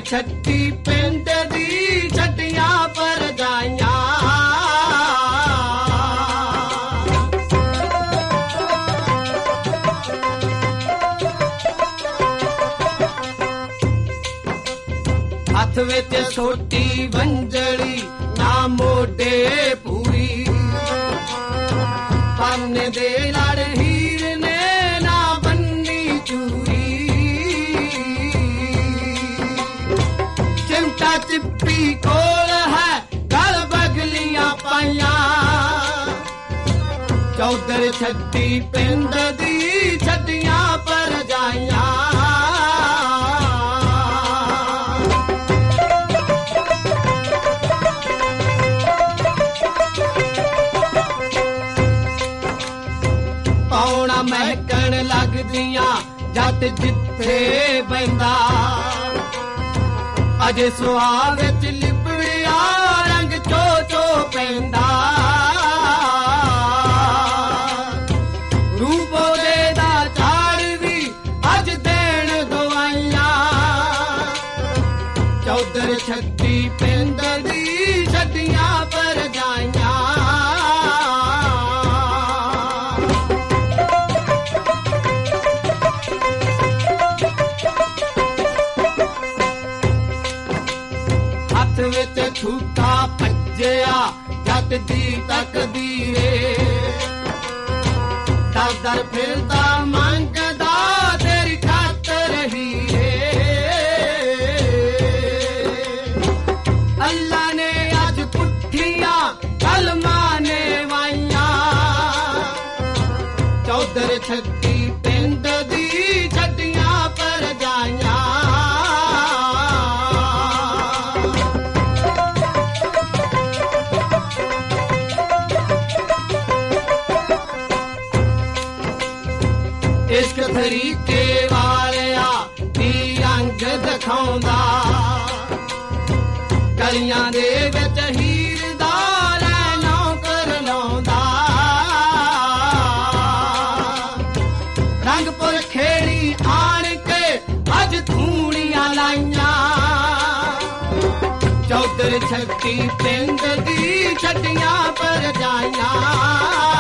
ਛੱਟੀ ਪਿੰਡ ਦੀ ਛੱਟੀਆਂ ਪਰਜਾਈਆਂ ਹੱਥ ਵਿੱਚ ਛੋਟੀ ਵੰਜਲੀ ਨਾ ਮੋਢੇ ਪੂਰੀ ਪੰਨੇ ਦੇ ਲੜ ਹੀਰ ਨੇ ਨਾ ਬੰਨੀ ਚੂਰੀ ਚਿਮਟਾ ਚਿੱਪੀ ਕੋਲ ਹੈ ਗਲ ਬਗਲੀਆਂ ਪਾਈਆਂ ਚੌਧਰ ਛੱਟੀ ਪਿੰਡ ਦੀ ਛੱਡੀਆਂ ਪਰਜਾਈਆਂ ਮਹਿਕਣ ਲੱਗਦੀਆਂ ਜੱਟ ਜਿੱਥੇ ਬੈਂਦਾ ਅਜੇ ਸੁਆਹ ਵਿੱਚ ਲਿਬੜਿਆ ਰੰਗ ਚੋ ਚੋ ਪੈਂਦਾ ਰੂਪ ਉਹਦੇ ਦਾ ਝਾੜ ਵੀ ਅੱਜ ਦੇਣ ਦਵਾਈਆਂ ਚੌਧਰ ਛੱਟੀ ਪਿੰਡ ਦੀ ਛੱਡੀਆਂ ਪਰਜਾਈਆਂ ਵਿੱਚ ਠੂਠਾ ਭੱਜਿਆ ਜੱਟ ਦੀ ਤਕਦੀਰੇ ਦਰ ਫਿਰਦਾ ਮੰਗਦਾ ਤੇਰੀ ਖਾਤਰ ਹੀਰੇ ਅੱਲਾ ਨੇ ਅੱਜ ਪੁੱਠੀਆਂ ਕਲਮਾਂ ਨੇ ਵਾਈਆਂ ਚੌਧਰ ਛੱਟੀ ਪਿੰਡ ਦੀ ਛੱਡੀਆਂ ਪਰਜਾਈਆਂ ਇਸ਼ਕ ਤਰੀਕੇ ਵਾਲਿਆ ਦੀ ਅੰਗ ਦਿਖਾਉਂਦਾ ਗਲੀਆਂ ਦੇ ਵਿੱਚ ਹੀਰ ਦਾ ਲੈਣੋਂ ਕਰ ਲਾਉਂਦਾ ਰੰਗਪੁਰ ਖੇੜੀ ਆਣ ਕੇ ਅੱਜ ਧੂਣੀਆਂ ਲਾਈਆਂ ਚੌਧਰ ਛੱਟੀ ਪਿੰਡ ਦੀ ਛੱਡੀਆਂ ਪਰਜਾਈਆਂ